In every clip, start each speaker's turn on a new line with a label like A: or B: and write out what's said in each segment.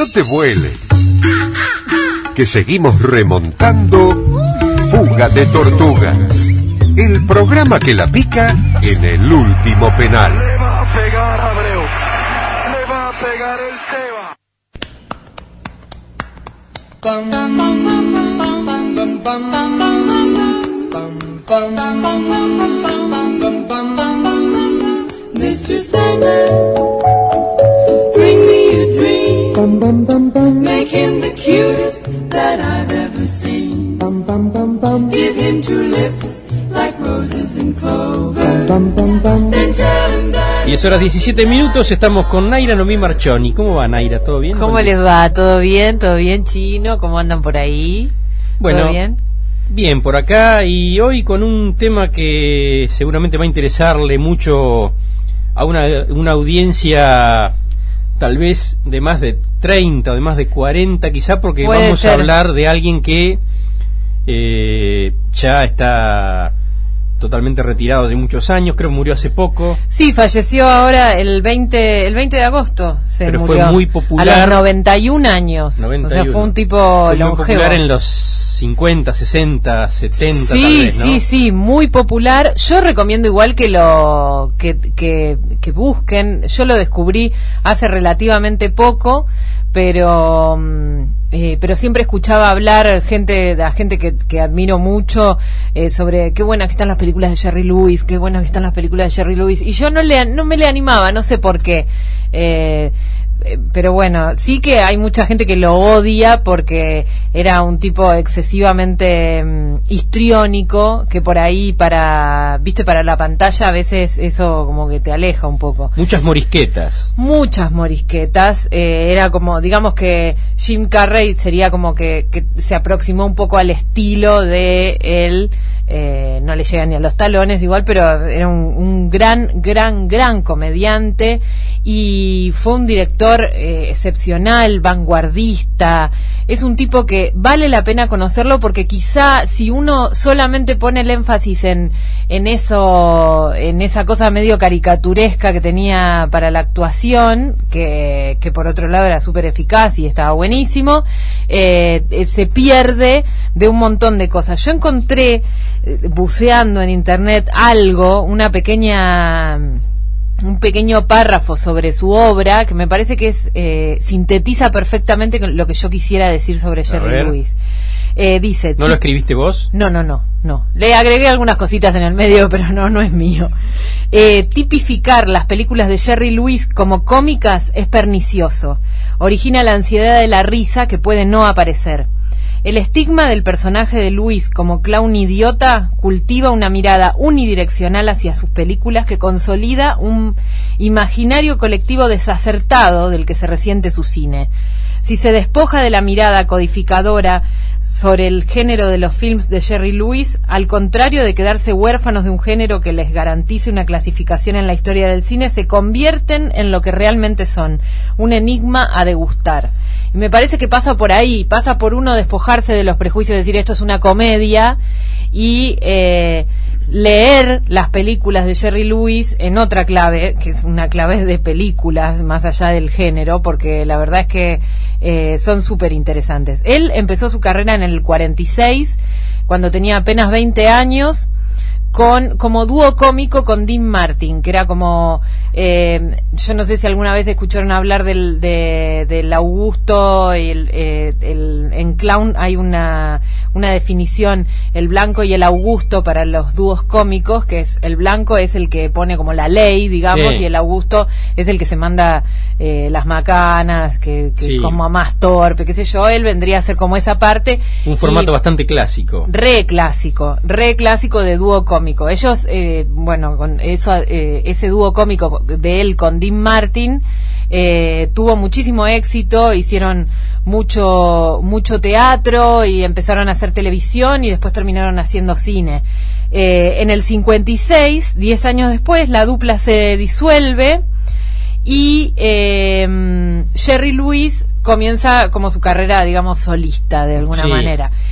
A: No te vueles, que seguimos remontando Fuga de Tortugas, el programa que la pica en el último penal.
B: Le va a pegar Abreu, le va a pegar el Seba.
C: Mr. Sandman, bring me a dream. Make him the cutest that I've ever seen. Give him two lips like roses and clover. Then tell him that.
D: 10 horas 17 minutos, estamos con Naira Noemí Marchoni. ¿Cómo va, Naira? ¿Todo bien?
E: ¿Cómo les va? ¿Todo bien, Chino? ¿Cómo andan por ahí?
D: Bueno,
E: ¿todo bien?
D: Bien, por acá, y hoy con un tema que seguramente va a interesarle mucho a una audiencia tal vez de más de 30 o de más de 40 quizá, porque
E: Puede
D: vamos
E: ser.
D: a hablar de alguien que ya está totalmente retirado de muchos años, creo que murió hace poco.
E: Sí, falleció ahora el 20 de agosto.
D: Pero
E: murió.
D: fue muy popular.
E: A los 91 años.
D: 91.
E: O sea, fue un tipo
D: Fue muy
E: longevo.
D: popular en los 50, 60, 70 tal
E: Sí,
D: vez, ¿no?
E: sí, muy popular. Yo recomiendo igual que busquen. Yo lo descubrí hace relativamente poco, pero siempre escuchaba hablar a gente que admiro mucho sobre qué buenas que están las películas de Jerry Lewis, qué buenas que están las películas de Jerry Lewis, y yo no me le animaba, no sé por qué. Pero bueno, sí que hay mucha gente que lo odia porque era un tipo excesivamente histriónico, que por ahí para la pantalla a veces eso como que te aleja un poco.
D: Muchas morisquetas.
E: Era como, digamos que Jim Carrey sería como que se aproximó un poco al estilo de él. No le llega ni a los talones igual, pero era un gran comediante, y fue un director excepcional, vanguardista. Es un tipo que vale la pena conocerlo, porque quizá si uno solamente pone el énfasis en esa cosa medio caricaturesca que tenía para la actuación, que por otro lado era súper eficaz y estaba buenísimo, se pierde de un montón de cosas. Yo encontré buceando en internet un pequeño párrafo sobre su obra que me parece que sintetiza perfectamente lo que yo quisiera decir sobre Jerry Lewis. Dice,
D: ¿No lo escribiste vos?
E: No. Le agregué algunas cositas en el medio, pero no es mío. Tipificar las películas de Jerry Lewis como cómicas es pernicioso. Origina la ansiedad de la risa que puede no aparecer. El estigma del personaje de Lewis como clown idiota cultiva una mirada unidireccional hacia sus películas que consolida un imaginario colectivo desacertado del que se resiente su cine. Si se despoja de la mirada codificadora sobre el género de los films de Jerry Lewis, al contrario de quedarse huérfanos de un género que les garantice una clasificación en la historia del cine, se convierten en lo que realmente son, un enigma a degustar. Y me parece que pasa por ahí, pasa por uno despojarse de los prejuicios, decir esto es una comedia, y leer las películas de Jerry Lewis en otra clave, que es una clave de películas más allá del género, porque la verdad es que son súper interesantes. Él empezó su carrera en el 46, cuando tenía apenas 20 años, como dúo cómico con Dean Martin, que era como yo no sé si alguna vez escucharon hablar del Augusto y en Clown hay una definición, el blanco y el Augusto para los dúos cómicos, que es el blanco es el que pone como la ley, digamos, sí, y el Augusto es el que se manda las macanas, que sí, como más torpe, qué sé yo. Él vendría a ser como esa parte,
D: un formato bastante clásico,
E: re clásico de dúo cómico. Ellos con eso, ese dúo cómico de él con Dean Martin tuvo muchísimo éxito, hicieron mucho teatro y empezaron a hacer televisión y después terminaron haciendo cine. En el 56, 10 años después, la dupla se disuelve y Jerry Lewis comienza como su carrera, digamos, solista de alguna manera.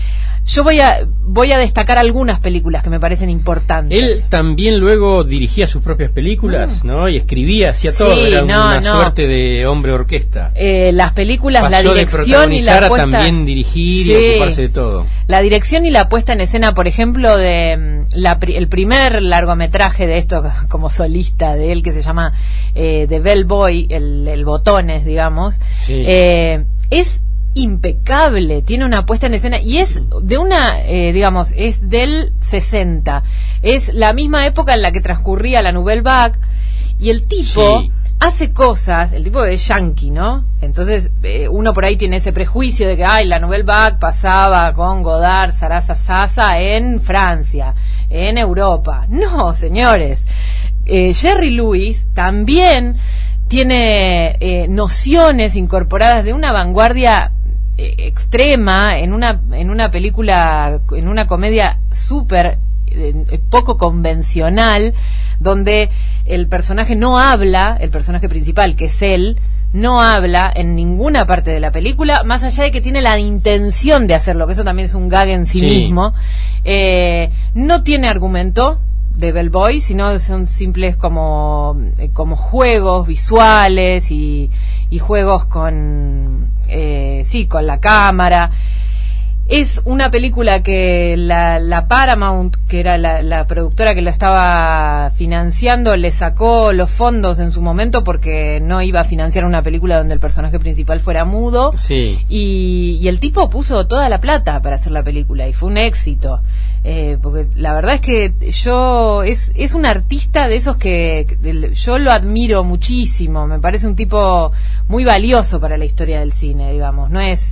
E: yo voy a destacar algunas películas que me parecen importantes.
D: Él también luego dirigía sus propias películas, ¿no? Y escribía, hacía todo,
E: Sí,
D: era
E: no,
D: una
E: no.
D: suerte de hombre orquesta.
E: Las películas,
D: Pasó
E: la
D: de
E: dirección y la
D: protagonizar a
E: puesta...
D: también dirigir
E: Sí.
D: y ocuparse de todo.
E: La dirección y la puesta en escena, por ejemplo, de el primer largometraje de esto como solista de él, que se llama The Bellboy, el Botones, digamos,
D: Sí.
E: es impecable, tiene una puesta en escena y es de digamos, es del 60, es la misma época en la que transcurría la Nouvelle Vague, y el tipo...
D: Sí.
E: hace cosas, el tipo es yankee, ¿no? Entonces uno por ahí tiene ese prejuicio de que la Nouvelle Vague pasaba con Godard, Sarasa Sasa en Francia, en Europa. No, señores. Jerry Lewis también tiene nociones incorporadas de una vanguardia extrema en una película, en una comedia súper poco convencional, donde el personaje no habla, el personaje principal, que es él, no habla en ninguna parte de la película, más allá de que tiene la intención de hacerlo, que eso también es un gag en sí mismo. No tiene argumento de Bellboy, sino son simples como juegos visuales y juegos con la cámara. Es una película que la Paramount, que era la productora que lo estaba financiando, le sacó los fondos en su momento porque no iba a financiar una película donde el personaje principal fuera mudo.
D: Sí.
E: Y el tipo puso toda la plata para hacer la película y fue un éxito. Porque la verdad es que es un artista de esos que yo lo admiro muchísimo. Me parece un tipo muy valioso para la historia del cine, digamos. No es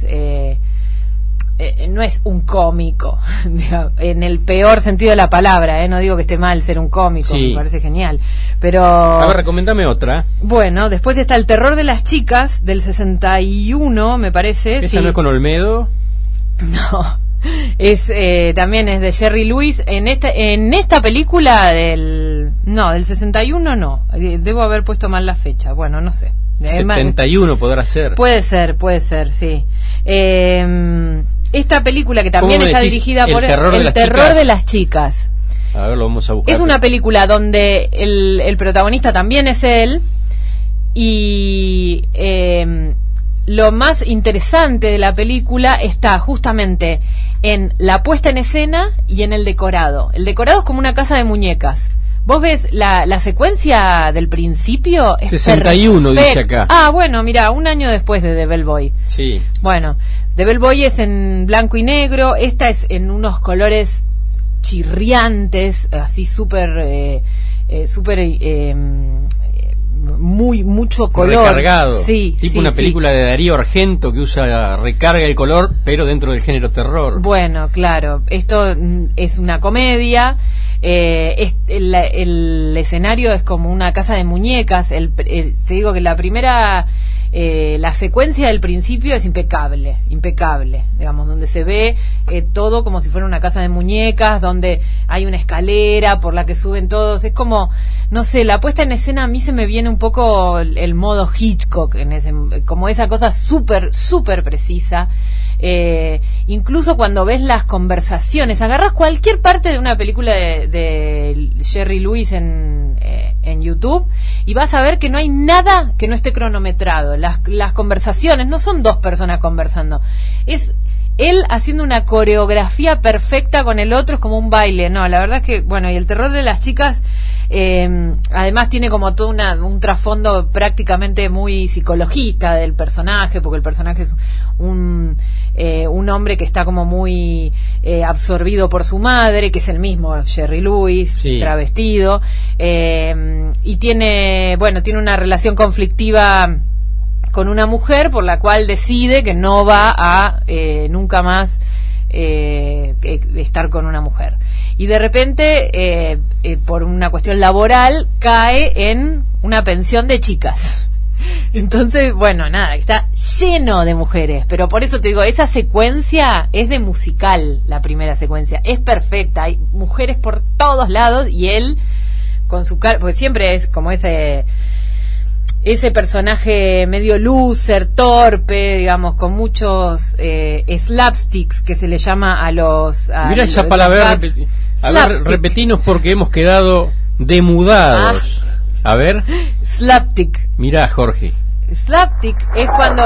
E: un cómico, digamos, en el peor sentido de la palabra, no digo que esté mal ser un cómico,
D: Sí.
E: me parece genial, pero...
D: A ver, recomendame otra.
E: Bueno, después está El terror de las chicas, del 61, me parece.
D: ¿Esa
E: sí.
D: no es con Olmedo?
E: No, también es de Jerry Lewis. En esta película del 61 no, debo haber puesto mal la fecha, bueno, no sé.
D: 71 podrá ser.
E: Puede ser, sí. Esta película que también
D: ¿Cómo
E: está
D: decís?
E: dirigida por
D: El terror
E: de las chicas.
D: A ver, lo vamos a buscar.
E: Es una película donde el protagonista también es él, y lo más interesante de la película está justamente en la puesta en escena y en el decorado. El decorado es como una casa de muñecas. Vos ves la secuencia del principio, es
D: 61 dice
E: perfecta.
D: acá.
E: Bueno, mira, un año después de The Bellboy.
D: Sí.
E: Bueno, The Bellboy es en blanco y negro, esta es en unos colores chirriantes, así súper mucho color.
D: Recargado.
E: Sí,
D: tipo
E: sí,
D: una
E: sí.
D: película de Darío Argento que recarga el color, pero dentro del género terror.
E: Bueno, claro, esto es una comedia. El escenario es como una casa de muñecas. Te digo que la primera, la secuencia del principio es impecable, digamos, donde se ve todo como si fuera una casa de muñecas, donde hay una escalera por la que suben todos. Es como, no sé, la puesta en escena a mí se me viene un poco el modo Hitchcock, como esa cosa súper precisa. Incluso cuando ves las conversaciones, agarras cualquier parte de una película de Jerry Lewis en YouTube y vas a ver que no hay nada que no esté cronometrado. Las conversaciones no son dos personas conversando, es él haciendo una coreografía perfecta con el otro, es como un baile. No, la verdad es que, bueno, y El terror de las chicas además tiene como todo un trasfondo prácticamente muy psicologista del personaje, porque el personaje es un hombre que está como muy absorbido por su madre, que es el mismo Jerry Lewis,
D: Sí.
E: travestido, y tiene una relación conflictiva con una mujer por la cual decide que no va a nunca más estar con una mujer. Y de repente, por una cuestión laboral, cae en una pensión de chicas. Entonces, bueno, nada, está lleno de mujeres, pero por eso te digo, esa secuencia es de musical, la primera secuencia, es perfecta, hay mujeres por todos lados y él con su cara, porque siempre es como ese ese personaje medio loser, torpe, digamos, con muchos slapsticks que se le llama a los...
D: Mira esa palabra, a ver, repetinos porque hemos quedado demudados. A ver.
E: Slapstick.
D: Mirá, Jorge.
E: Slapstick es cuando...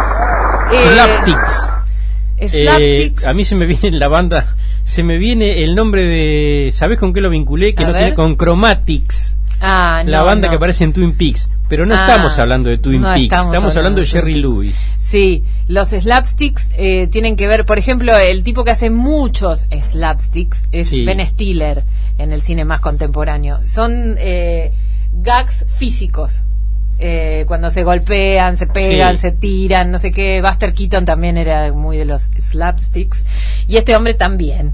D: Slapsticks.
E: Slapsticks.
D: A mí se me viene en la banda, se me viene el nombre de... ¿Sabés con qué lo vinculé? Que
E: A
D: no
E: ver.
D: tiene, con Chromatics.
E: Ah,
D: La
E: no,
D: banda
E: no.
D: que aparece en Twin Peaks. Pero no estamos hablando de Twin
E: no
D: Peaks,
E: estamos
D: hablando de Jerry
E: Twin Peaks.
D: Lewis.
E: Sí, los slapsticks tienen que ver, por ejemplo, el tipo que hace muchos slapsticks es
D: Sí.
E: Ben Stiller en el cine más contemporáneo. Son gags físicos. Cuando se golpean, se pegan,
D: Sí.
E: se tiran, no sé qué. Buster Keaton también era muy de los slapsticks y este hombre también.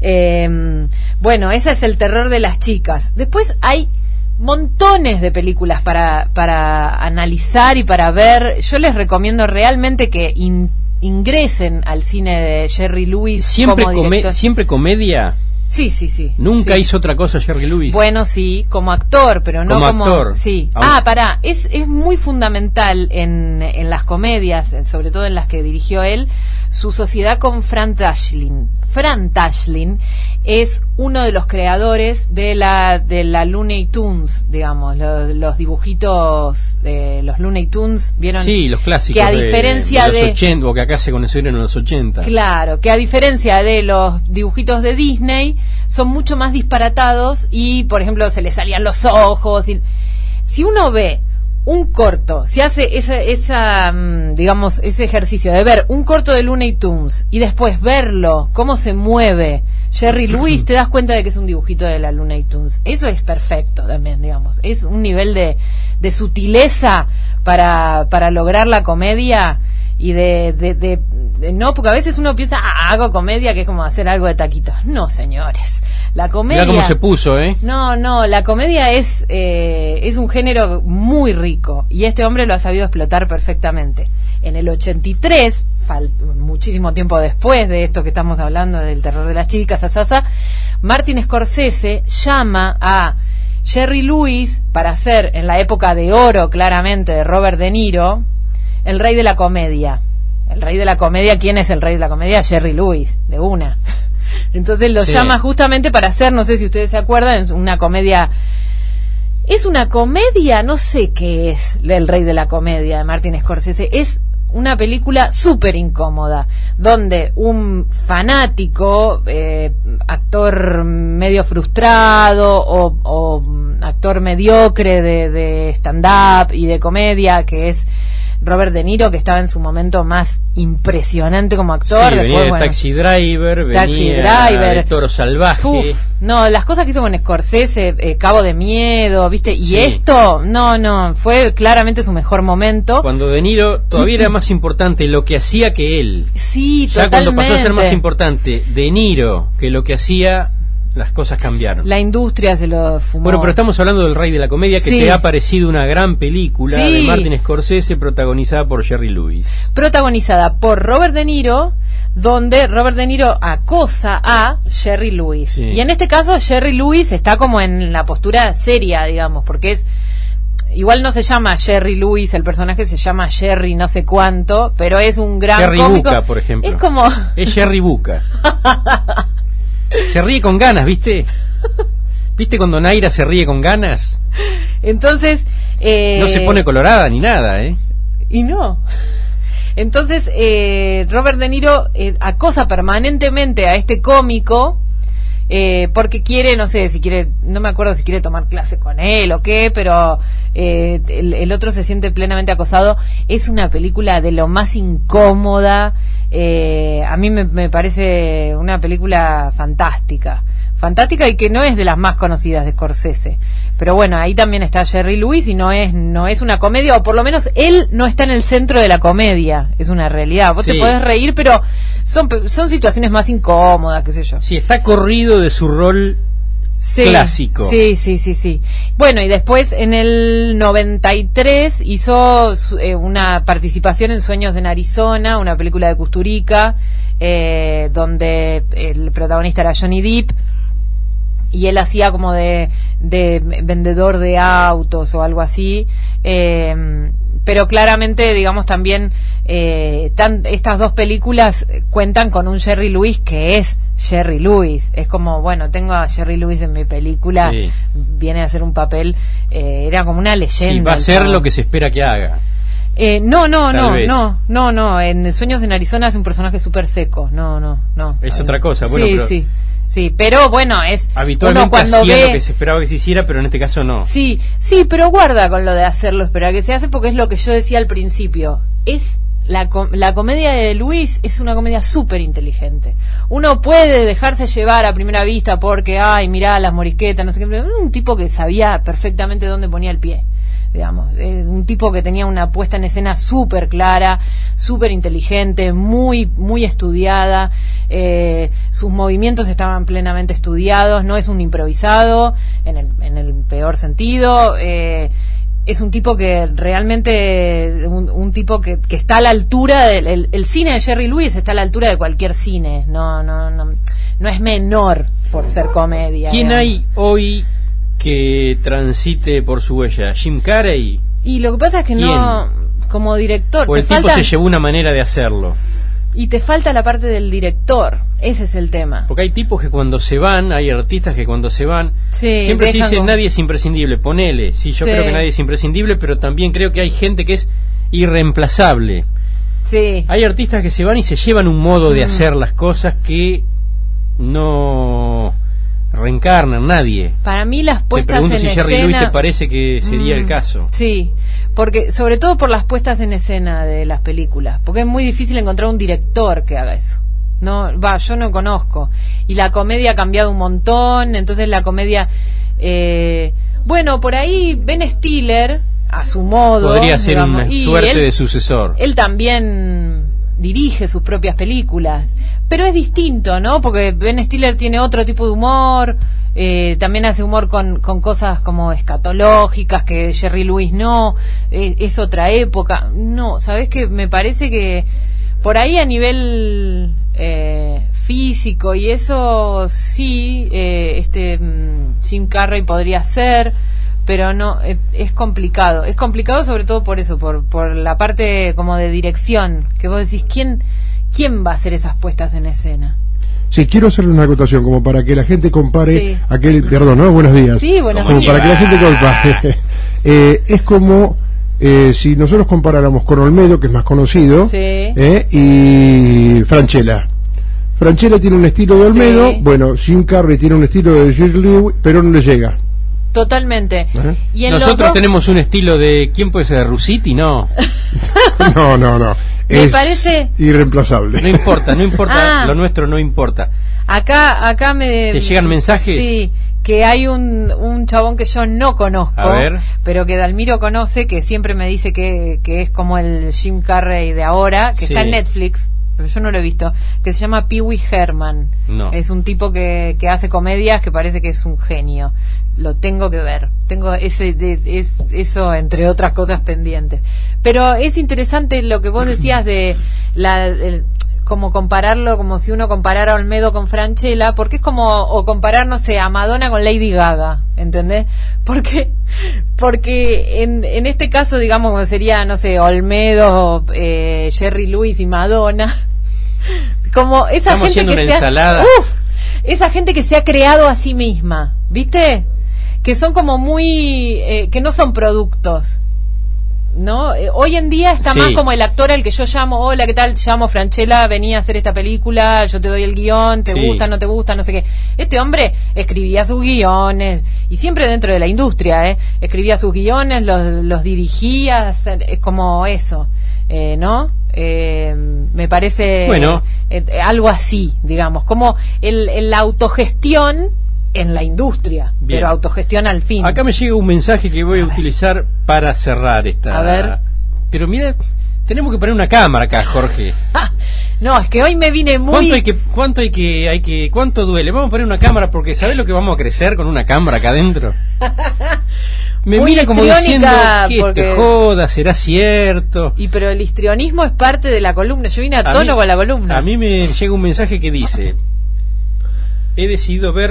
E: Bueno, ese es el terror de las chicas. Después hay montones de películas para analizar y para ver. Yo les recomiendo realmente que ingresen al cine de Jerry Lewis
D: Siempre,
E: como director.
D: siempre comedia.
E: Sí.
D: Nunca
E: Sí.
D: hizo otra cosa Jerry Lewis.
E: Bueno, sí, como actor, pero no
D: Como actor.
E: Sí.
D: Aún-
E: Pará, es muy fundamental en las comedias, sobre todo en las que dirigió él, su sociedad con Fran Tashlin. Fran Tashlin es uno de los creadores de la Looney Tunes, digamos, los dibujitos de los Looney Tunes, ¿vieron?
D: Sí, los clásicos
E: que a diferencia
D: de los 80, o que acá se conocieron en los 80.
E: Claro, que a diferencia de los dibujitos de Disney, son mucho más disparatados y, por ejemplo, se le salían los ojos. Si uno ve un corto, si hace digamos, ese ejercicio de ver un corto de Looney Tunes y después verlo, cómo se mueve Jerry Lewis, te das cuenta de que es un dibujito de la Looney Tunes. Eso es perfecto también, digamos. Es un nivel de sutileza para lograr la comedia y no, porque a veces uno piensa, hago comedia, que es como hacer algo de taquitos. No, señores. La comedia...
D: Mirá cómo se puso,
E: No, la comedia es un género muy rico y este hombre lo ha sabido explotar perfectamente. En el 83, muchísimo tiempo después de esto que estamos hablando del terror de las chicas, Martin Scorsese llama a Jerry Lewis para hacer, en la época de oro claramente de Robert De Niro, el rey de la comedia. El rey de la comedia, ¿quién es el rey de la comedia? Jerry Lewis, de una. Entonces lo llama justamente para hacer, no sé si ustedes se acuerdan, una comedia. Es una comedia, no sé qué es el rey de la comedia de Martin Scorsese. Es una película súper incómoda, donde un fanático, actor medio frustrado o actor mediocre de stand-up y de comedia, que es Robert De Niro, que estaba en su momento más impresionante como actor.
D: Sí, venía
E: después,
D: de Taxi Driver, venía de Toro Salvaje.
E: Uf, no, las cosas que hizo con Scorsese, Cabo de Miedo, ¿viste? Y
D: Sí.
E: esto, no, fue claramente su mejor momento.
D: Cuando De Niro todavía era más importante lo que hacía que él.
E: Sí,
D: Ya
E: totalmente.
D: cuando pasó a ser más importante De Niro que lo que hacía, las cosas cambiaron.
E: La industria se lo fumó.
D: Bueno, pero estamos hablando del Rey de la Comedia, que
E: Sí.
D: te ha parecido una gran película
E: Sí.
D: de Martin Scorsese, protagonizada por Jerry Lewis.
E: Protagonizada por Robert De Niro, donde Robert De Niro acosa a Jerry Lewis.
D: Sí.
E: Y en este caso Jerry Lewis está como en la postura seria, digamos, porque es... Igual no se llama Jerry Lewis, el personaje se llama Jerry no sé cuánto, pero es un gran
D: Jerry
E: cómico.
D: Buca, por ejemplo.
E: Es como...
D: Es Jerry Buca. Se ríe con ganas, ¿viste? ¿Viste cuando Naira se ríe con ganas?
E: Entonces...
D: No se pone colorada ni nada,
E: Y no. Entonces, Robert De Niro acosa permanentemente a este cómico porque quiere, no sé, si quiere, no me acuerdo si quiere tomar clase con él o qué, pero el otro se siente plenamente acosado. Es una película de lo más incómoda. A mí me parece una película fantástica y que no es de las más conocidas de Scorsese. Pero bueno, ahí también está Jerry Lewis y no es una comedia, o por lo menos él no está en el centro de la comedia, es una realidad. Vos
D: Sí.
E: te podés reír, pero son situaciones más incómodas, qué sé yo.
D: Sí, está corrido de su rol
E: Sí,
D: clásico.
E: Sí. Bueno, y después en el 93 hizo una participación en Sueños en Arizona, una película de Kusturica, donde el protagonista era Johnny Depp, y él hacía como de vendedor de autos o algo así, pero claramente, digamos, también estas dos películas cuentan con un Jerry Lewis que es Jerry Lewis. Es como, bueno, tengo a Jerry Lewis en mi película,
D: Sí.
E: viene a hacer un papel, era como una leyenda.
D: Sí, va a
E: el
D: ser
E: chabón.
D: lo que se espera que haga.
E: No,
D: vez.
E: en Sueños en Arizona es un personaje súper seco. No.
D: Es otra cosa, bueno,
E: sí,
D: pero
E: sí, pero bueno, es
D: habitualmente
E: uno cuando
D: hacía
E: ve
D: lo que se esperaba que se hiciera, pero en este caso no.
E: Sí, pero guarda con lo de hacerlo, esperar que se hace, porque es lo que yo decía al principio. Es la comedia de Luis es una comedia súper inteligente. Uno puede dejarse llevar a primera vista porque, ay, mirá las morisquetas, no sé qué, pero es un tipo que sabía perfectamente dónde ponía el pie. Digamos, es un tipo que tenía una puesta en escena súper clara, súper inteligente, muy estudiada, sus movimientos estaban plenamente estudiados, no es un improvisado en el peor sentido, es un tipo que realmente, un tipo que está a la altura el cine de Jerry Lewis está a la altura de cualquier cine, no es menor por ser comedia.
D: ¿Quién
E: digamos.
D: hay hoy que transite por su huella? ¿Jim Carrey?
E: Y lo que pasa es que
D: ¿Quién?
E: no, como director,
D: Porque
E: te
D: el tipo
E: falta,
D: se llevó una manera de hacerlo.
E: y te falta la parte del director, ese es el tema.
D: Porque hay tipos que cuando se van, hay artistas que cuando se van,
E: Sí,
D: siempre se
E: dejan
D: dice
E: como-
D: nadie es imprescindible, ponele. Sí, yo
E: Sí.
D: creo que nadie es imprescindible, pero también creo que hay gente que es irreemplazable.
E: Sí,
D: Hay artistas que se van y se llevan un modo de hacer las cosas que no reencarnan nadie.
E: para mí las
D: Te
E: puestas
D: pregunto
E: en
D: si
E: escena...
D: Jerry Lewis te parece que sería el caso.
E: Sí, porque sobre todo por las puestas en escena de las películas, porque es muy difícil encontrar un director que haga eso. Yo no conozco. Y la comedia ha cambiado un montón, entonces la comedia... bueno, por ahí Ben Stiller, a su modo...
D: Podría ser
E: digamos,
D: una
E: y
D: suerte
E: él-
D: de sucesor.
E: Él también dirige sus propias películas, pero es distinto, ¿no? Porque Ben Stiller tiene otro tipo de humor, también hace humor con cosas como escatológicas que Jerry Lewis no, es otra época. No, ¿sabés qué? Me parece que por ahí a nivel físico y eso sí, Jim Carrey podría ser, pero no, es complicado sobre todo por eso, por la parte como de dirección, que vos decís, ¿quién va a hacer esas puestas en escena?
F: Sí, quiero hacerle una acotación como para que la gente compare
E: Sí.
F: perdón, ¿no? Buenos días.
E: Sí, buenos
F: Como
E: días.
F: para que la gente compare. Es como si nosotros comparáramos con Olmedo, que es más conocido,
E: Sí.
F: y Francella. Francella tiene un estilo de Olmedo,
E: Sí.
F: bueno, Jim Carrey tiene un estilo de Jerry Lewis, pero no le llega.
E: Totalmente. Y en los
D: Nosotros
E: dos-
D: tenemos un estilo de... ¿Quién puede ser? ¿Rusiti? No.
F: No.
E: Me
F: Es
E: parece-
F: irreemplazable.
D: No importa,
E: Ah.
D: lo nuestro no importa.
E: Acá me...
D: ¿Te llegan mensajes?
E: Sí, que hay un chabón que yo no conozco,
D: A ver.
E: pero que Dalmiro conoce, que siempre me dice que es como el Jim Carrey de ahora, que
D: Sí.
E: está en Netflix, pero yo no lo he visto, que se llama Pee Wee Herman.
D: No.
E: Es un tipo que hace comedias que parece que es un genio. Lo tengo que ver. Tengo eso entre otras cosas pendientes. Pero es interesante lo que vos decías de como compararlo, como si uno comparara a Olmedo con Francella, porque es como, o comparar, no sé, a Madonna con Lady Gaga, ¿entendés? Porque en este caso, digamos, como sería, no sé, Olmedo, Jerry Lewis y Madonna, como esa
D: Estamos
E: gente
D: haciendo
E: que
D: una
E: se ha-
D: ensalada.
E: esa gente que se ha creado a sí misma, ¿viste? Que son como muy, que no son productos, ¿no? Hoy en día está
D: Sí.
E: más como el actor al que yo llamo, hola, ¿qué tal? Te llamo Francella, vení a hacer esta película, yo te doy el guión, te
D: Sí.
E: gusta, no te gusta, no sé qué. Este hombre escribía sus guiones, y siempre dentro de la industria, escribía sus guiones, los dirigía, es como eso, ¿no? Me parece
D: Bueno.
E: algo así, digamos, como la autogestión en la industria,
D: Bien.
E: pero autogestión al fin.
D: Acá me llega un mensaje que voy a utilizar para cerrar esta...
E: A ver.
D: Pero mira, tenemos que poner una cámara acá, Jorge.
E: No, es que hoy me vine muy...
D: ¿Cuánto duele? Vamos a poner una cámara porque ¿sabés lo que vamos a crecer con una cámara acá adentro? Me
E: Muy
D: mira como diciendo
E: histriónica,
D: que
E: porque-
D: te joda, será cierto.
E: Y pero el histrionismo es parte de la columna. Yo vine a tono
D: mí-
E: con la columna.
D: A mí me llega un mensaje que dice: he decidido ver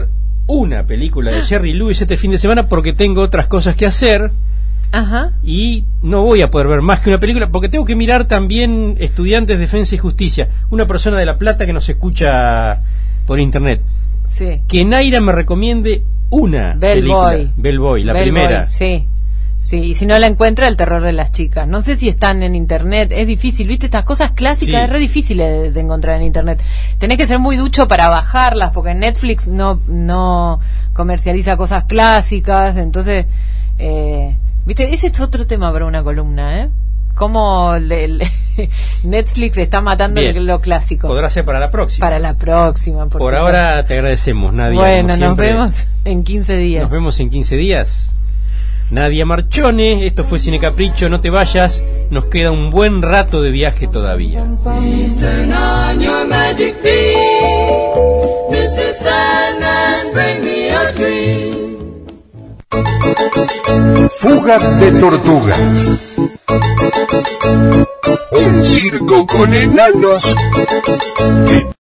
D: una película de Jerry Lewis este fin de semana porque tengo otras cosas que hacer.
E: Ajá.
D: Y no voy a poder ver más que una película porque tengo que mirar también Estudiantes, Defensa y Justicia, una persona de La Plata que nos escucha por internet.
E: Sí.
D: Que Naira me recomiende una película. Bellboy, la primera.
E: Sí. Sí, y si no la encuentra, El terror de las chicas. No sé si están en internet, es difícil, ¿viste? Estas cosas clásicas
D: Sí.
E: es re difícil de encontrar en internet. Tenés que ser muy ducho para bajarlas, porque Netflix no comercializa cosas clásicas, entonces, ¿viste? Ese es otro tema para una columna, ¿eh? Cómo Netflix está matando
D: Bien.
E: lo clásico.
D: Podrá ser para la próxima.
E: Para la próxima, por supuesto.
D: ahora te agradecemos, Nadia.
E: Bueno,
D: como
E: nos
D: siempre.
E: vemos en 15 días.
D: Nos vemos en 15 días. Nadia Marchone, esto fue Cine Capricho, no te vayas, nos queda un buen rato de viaje todavía.
C: Please turn on your magic beam. Mr. Sandman, bring me a dream.
A: Fuga de tortugas. Un circo con enanos que